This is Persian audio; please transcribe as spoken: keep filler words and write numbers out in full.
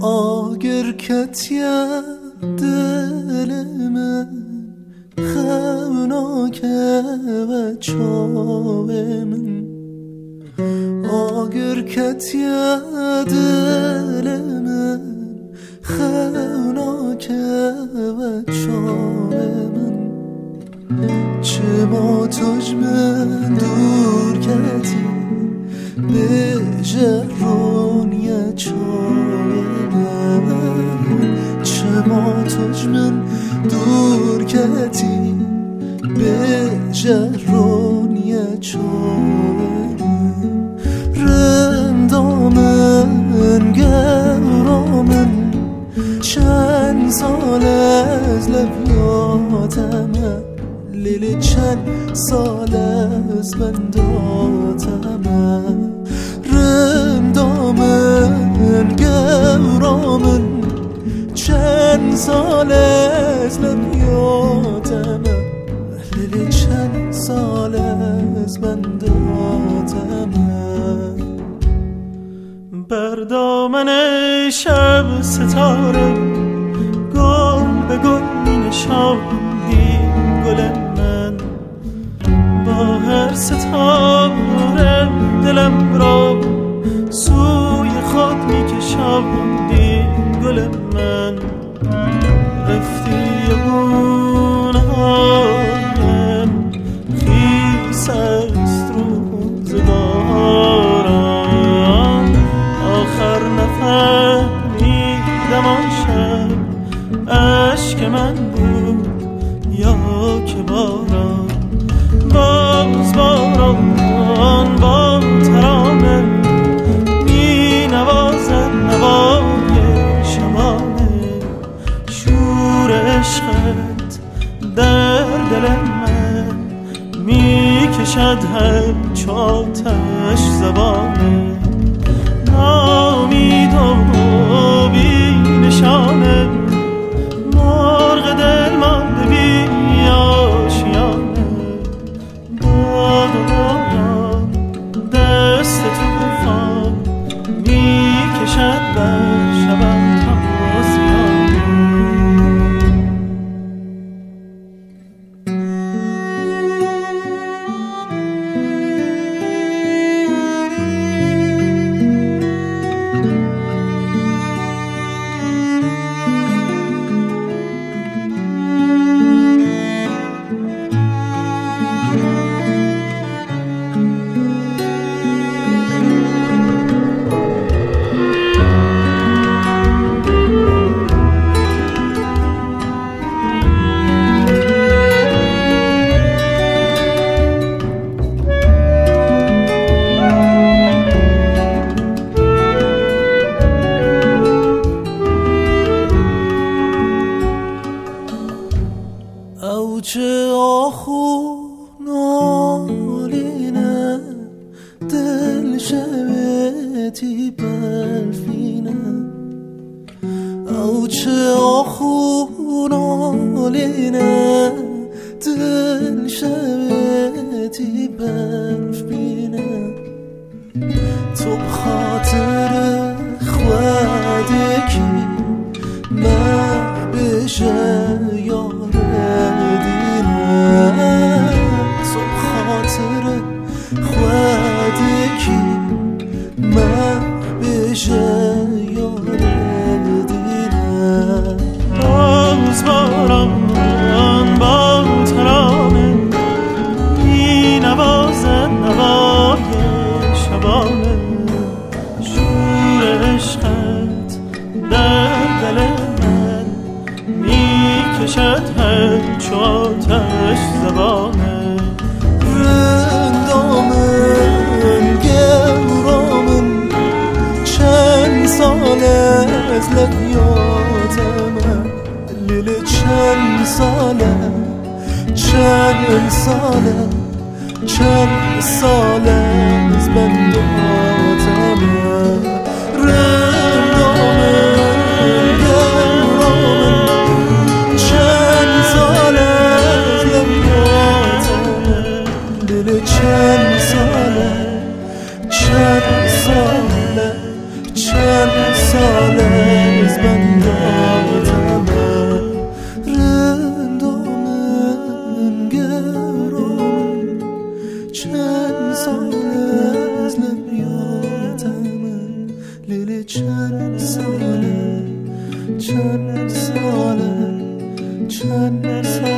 آگر کتیه دل من خوناکه و چاوه من آگر کتیه دل من خوناکه و چاوه من چه ما تجمن دور کتی به جرونیه چاوه من چه ما تجمن دور کتی به جرونیه چاوه من رندامن گرامن چند سال از لبیاتمه لیلی چند سال از بنداتمه رندامن گرامن چند سال از لبیاتمه لیلی چند سال از بنداتمه بر دامن شب ستاره گل به گل می نشاندی گل من با هر ستاره دلم را سوی خود می کشاندی گل من رفتی گونه‌هایم خیس است روزگارم آخر نفهمیدم آن شب عشق من بود یا که باران باز باران با ترانه می نوازد نوای شبانه شور عشقت در دل من می کشد همچو آتش زبانه نامید و بی نشانه مرغ دل مانده بی آشیانه باد و باران دست طوفان می کشد بر شبم تازیانه چه آخونالینه دل شبتی بلفینه او چه آخونالینه دل شبتی بلفینه تو بخاطر خودکی من بشه یاره تو خاطر خودکی من بشه یاره دیره باز باران با ترانه می نوازد نوای شبانه شور عشقت در دل من می کشد همچو آتش زبانه رندامن گرامن چند سال از لبیاتمه لیل چند ساله چند ساله چند ساله از بنداتمه رندامن گرامن چند ساله از لبیاتمه لیل چند ساله چند ساله چند ساله سال از بنداتم رندامن گرامن چند سال از لبیاتم لیلی چند ساله چند ساله چند ساله